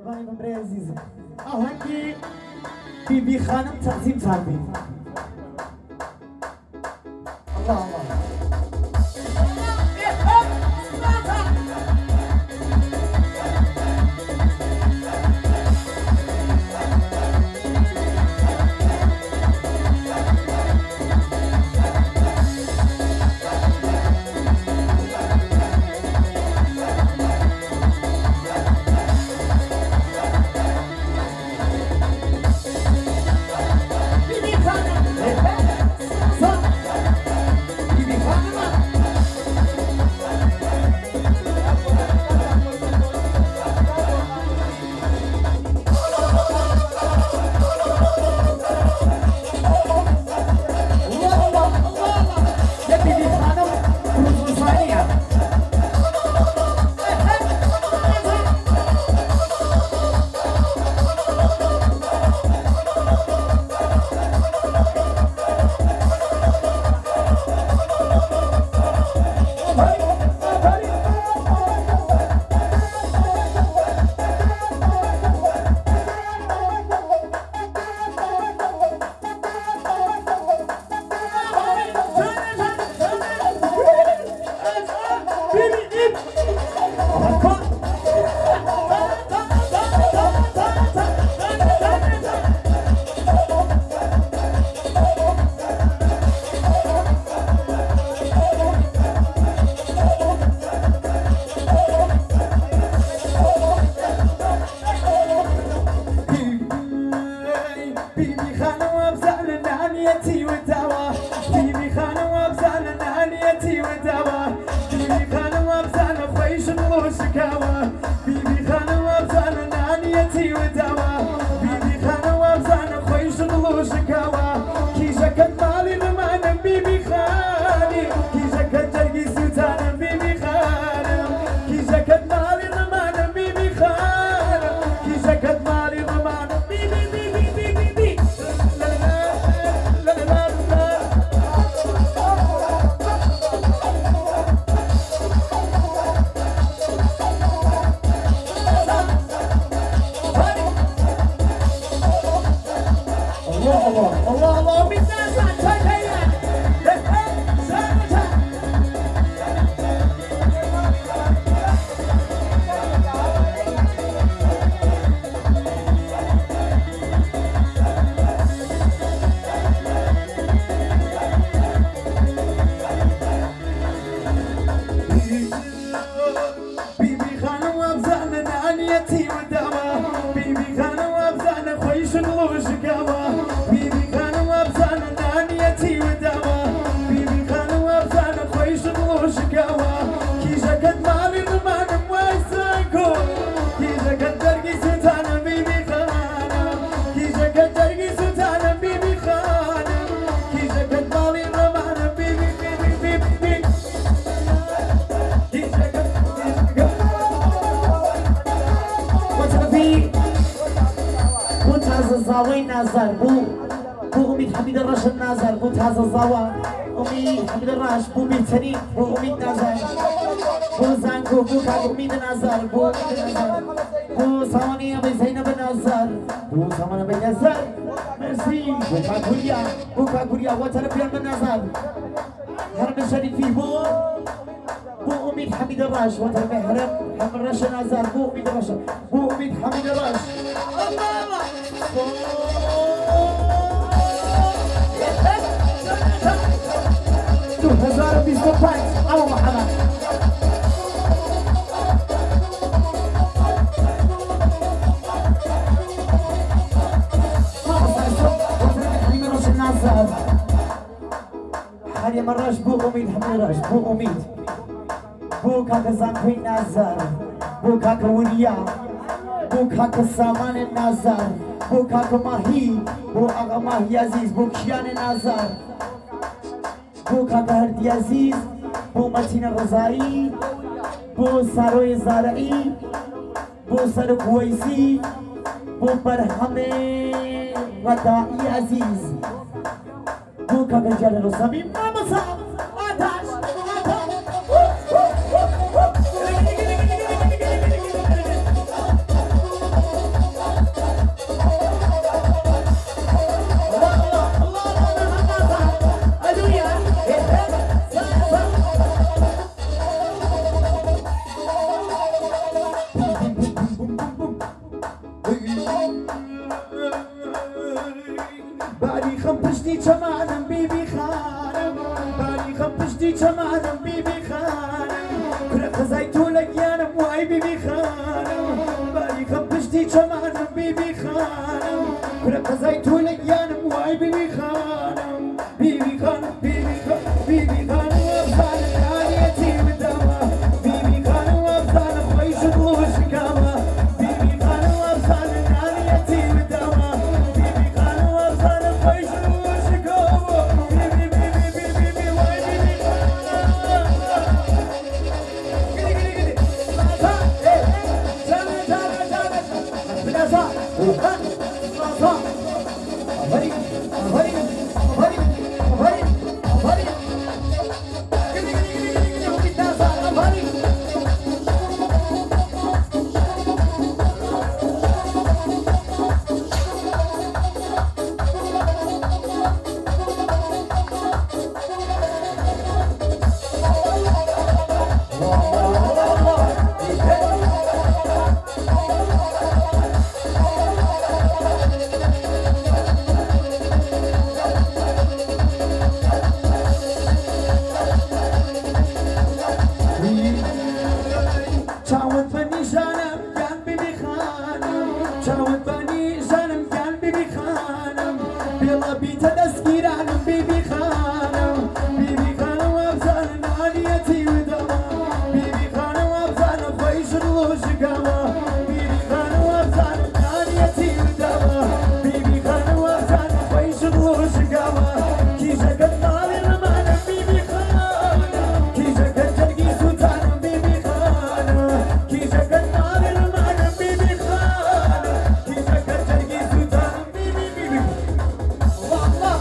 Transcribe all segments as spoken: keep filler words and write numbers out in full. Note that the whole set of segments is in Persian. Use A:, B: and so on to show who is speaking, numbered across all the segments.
A: قربانی بمره عزیزم آهنگی بی بی خانم تقسیم کردیم الله الله نظر بو بو امید حمید الرش نظر بو تازه زوا امید حمید الرش بو بهترین بو امید نظر بو زنگو بو کاک امید نظر بو امید نظر بو سامانی ابی زینب نظر بو سامان ابی نظر مرسی بو کاکوریا بو کاکوریا وطن پیان نظر حرم شریفی بو بو امید حمید الرش وطن حرم حرم الرش نظر بو امید الرش بو امید حمید الرش الله دو هزار و بیست و پنج اما محمد حالي مراش بو امید حمید راش بو امید بو کاک زنکوی نظر بو کاک وریا بو کاک سامان نظر بو کاک ماهی بو آقا ماهی عزیز بو کیان نظر بو کاک هردی عزیز بو متین رضایی بو سروی زارعی بو سر کویسی بو برهم ودائی عزیز بو کاک جل رسمی ماما صاحب آتش چمانم بیبی خانم باریخم پشتی چمانم بیبی خانم کرا قزای تو لگیانم وای بیبی خانم باریخم پشتی چمانم بیبی خانم کرا قزای تو لگیانم وای بیبی خانم بیبی خانم بیبی خانم بیبی خانم وابزان نانیتی بدما بیبی خانم وابزان خویش روش کما بیبی خانم وابزان نانیتی بدما بیبی خانم وابزان خویش روش کما بیبی بیبی بیبی بیبی وای بیبی گلی گلی گلی مازا ای جانه جانه جانه بلازا اوهان مازا آفرین آفرین آفرین آفرین آفرین گلی گلی گلی گلی گلی وقتی تازا آفرین چاوت بنی جانم گل بیبی خانم چاوت بنی جانم گل بیبی خانم بیلا بیت دستگیرانم بیبی خانم بیبی خانم ابزان نانیتی ودما بیبی خانم ابزان خویش روش گما بیبی خانم ابزان نانیتی ودما بیبی خانم ابزان خویش روش گما کی جگت نالی رمانم بیبی خانم کی جگت جرگی سلطانم بیبی خانم کی جگت نالی رمانم بیبی خانم کی جگت جرگی سلطانم بیبی بیبی والله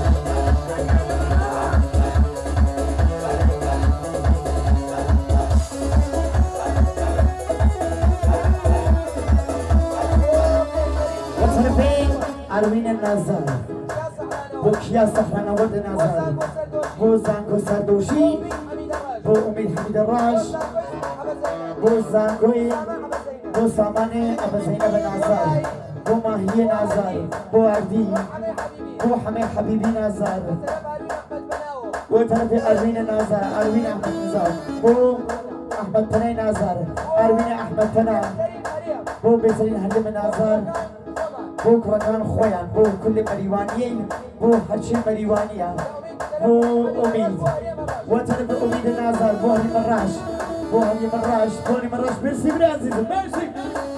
A: وطرفين عروين النظر بو کیا سخران آورد نظر بو زنگو سردوشی بو امید حمید راش بو زنگوی بو سامان ابو زینب نظر بو ماهی نظر بو اردی بو همه حبیبی نظر بو طرف اروین نظر اروین احمد نظر بو احمد تنای نظر اروین احمد تنا بو بهترین حلم نظر بو کرکان خویان بو کل مریوانیین بو هرچی مریوانیه بو امید و طرف امید نظر بو هلی مراش بو هلی مراش بو هلی مراش مرسی بری عزیزم مرسی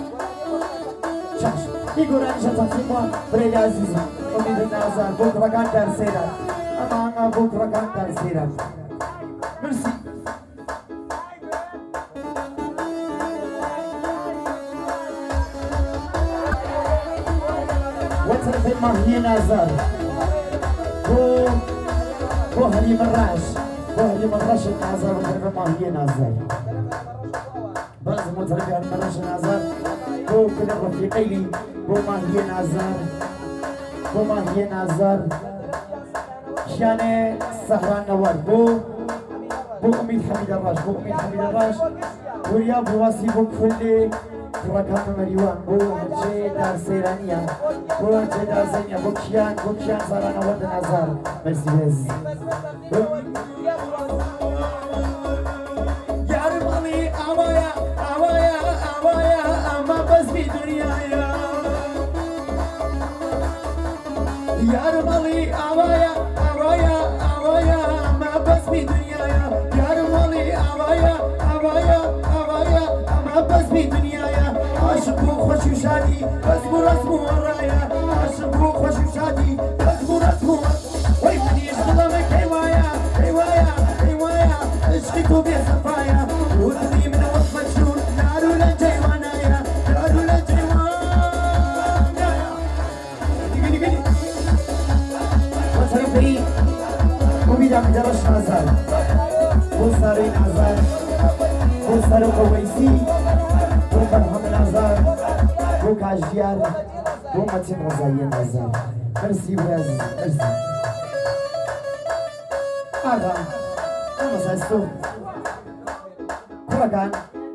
A: چشم ایگورانی شتاتی ما بری عزیزم امید نظر بو کرکان در سیرت اما اما بو کرکان در سیرت مرسی وطرف ماهی نظر بو بو هلی مراش بو هلی مراش نظر وطرف ماهی نظر باز مطرف هلی مراش نظر بو كل رفيقي لي بو ماهي نظر بو ماهي نظر شان سهران نوار بو بو امید حمید الراش بو امید حمید الراش وريا بواسي بو كل رکام مریوان بو هرچه در سیرانیه بو هرچه در سیرانیه بو کیان بو کیان ساران آورد نظر مرسی بیز یارم علی آوایا آوایا آوایا اما بس بی دنیایا یارم علی آوایا آوایا آوایا اما بس بی دنیایا یارم علی آوایا آوایا آوایا اما بس بی دنیایا عاشق بو خوش و شادی بس بو رسم و رایا عاشق بو خوش و شادی بس بو رسم و وی منی عشق کیوایا کیوایا کیوایا عشقی تو بی صفایا ودنی من وقت مجنون نارو للجیوانایا نارو للجیوانایا گلی گلی وطرفی امیدم درش نظر بو ساری نظر بو سر قویسی بو برهم نظر بو کاجیار بو متین رضایی نظر مرسی برز مرسی آقا اما سستو کرکان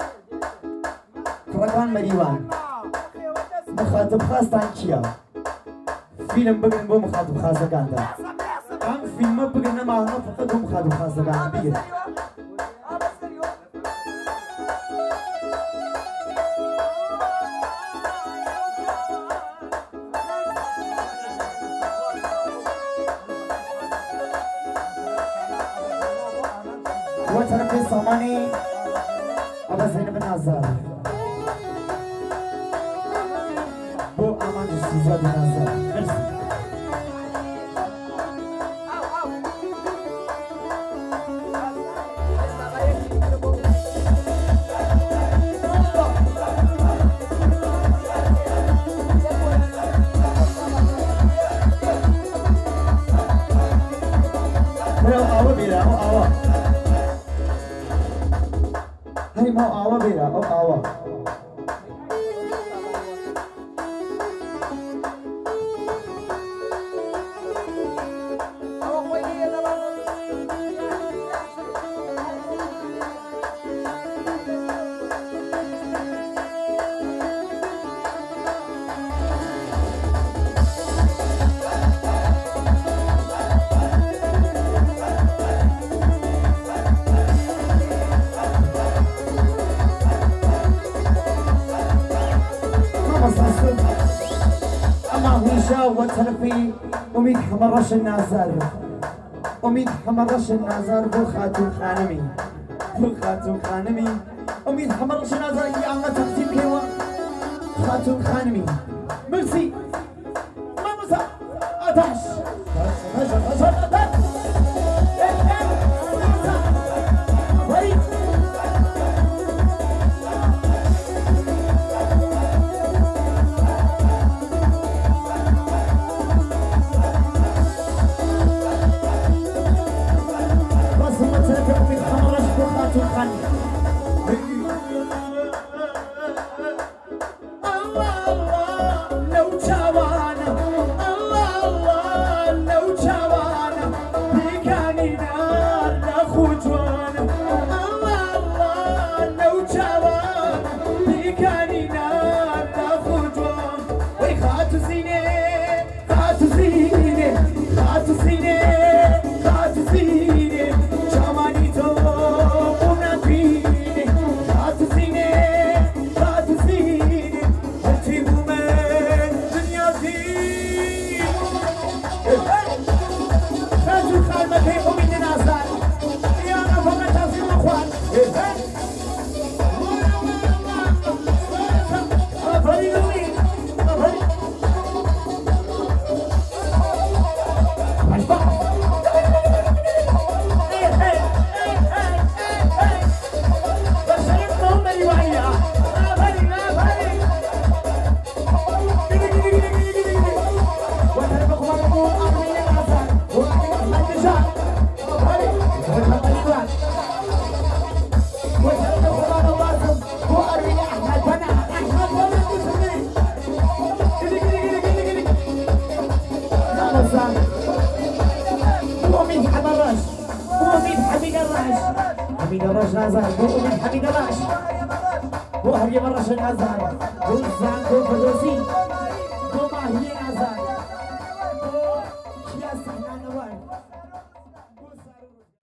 A: کرکان مریوان مخاطب خاصتان کیا فیلم بگن بو مخاطب خاصه کانده ام فیلم بگنه ما فقط هم خادم خاصه دارم بگیر و طرف سامانی آبا زینب نظر بو امان سیزاد نظر مرسی ما آوا بیرا او آوا وتلفي أميد حمرش النازر أميد حمرش النازر بو خاتون خانمي بو خاتون خانمي أميد حمرش النازر يا أما تقسيم كيوا خاتون خانمي مرسي ما مسا أتاش أتاش أتاش أتاش حميد الرش نازل بو من حميد الرش بو هريم الرش نازل بو زان بو فردوسي بو ماهي نازل بو كياس سحنا نوان